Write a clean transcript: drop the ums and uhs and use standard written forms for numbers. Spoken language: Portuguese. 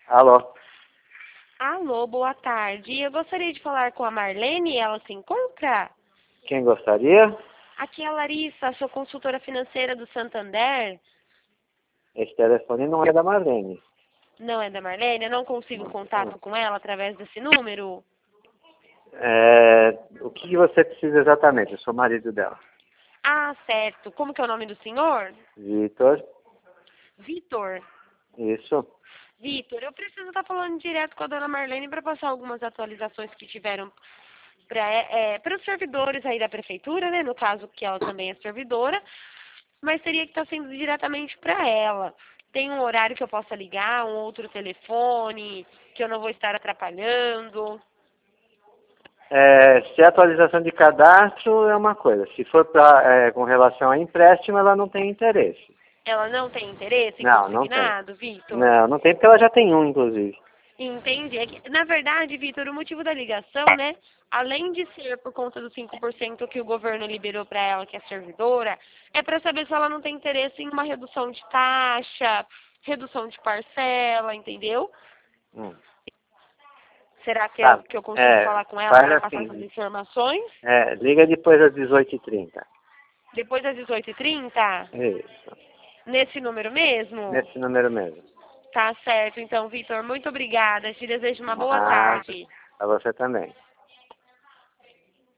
Alô? Alô, boa tarde. Eu gostaria de falar com a Marlene, ela se encontra? Quem gostaria? Aqui é a Larissa, sou consultora financeira do Santander. Esse telefone não é da Marlene. Não é da Marlene? Eu não consigo contato com ela através desse número? O que você precisa exatamente? Eu sou marido dela. Ah, certo. Como que é o nome do senhor? Vitor? Vitor. Isso. Vitor, eu preciso estar falando direto com a dona Marlene para passar algumas atualizações que tiveram para os servidores aí da prefeitura, né? No caso que ela também é servidora, mas teria que estar sendo diretamente para ela. Tem um horário que eu possa ligar, um outro telefone, que eu não vou estar atrapalhando. Se é atualização de cadastro é uma coisa. Se for com relação a empréstimo, ela não tem interesse. Ela não tem interesse em Não tem. consignado, Vitor? Não tem porque ela já tem um, inclusive. Entendi. Na verdade, Vitor, o motivo da ligação, né? Além de ser por conta dos 5% que o governo liberou para ela, que é servidora, é para saber se ela não tem interesse em uma redução de taxa, redução de parcela, entendeu? Hum. Será que Tá. que eu consigo falar com ela Faz para passar essas assim. informações? Liga depois às 18h30. Depois das 18h30? Isso. Nesse número mesmo? Nesse número mesmo. Tá certo. Então, Vitor, muito obrigada. Te desejo uma boa Ah, tarde. a você também.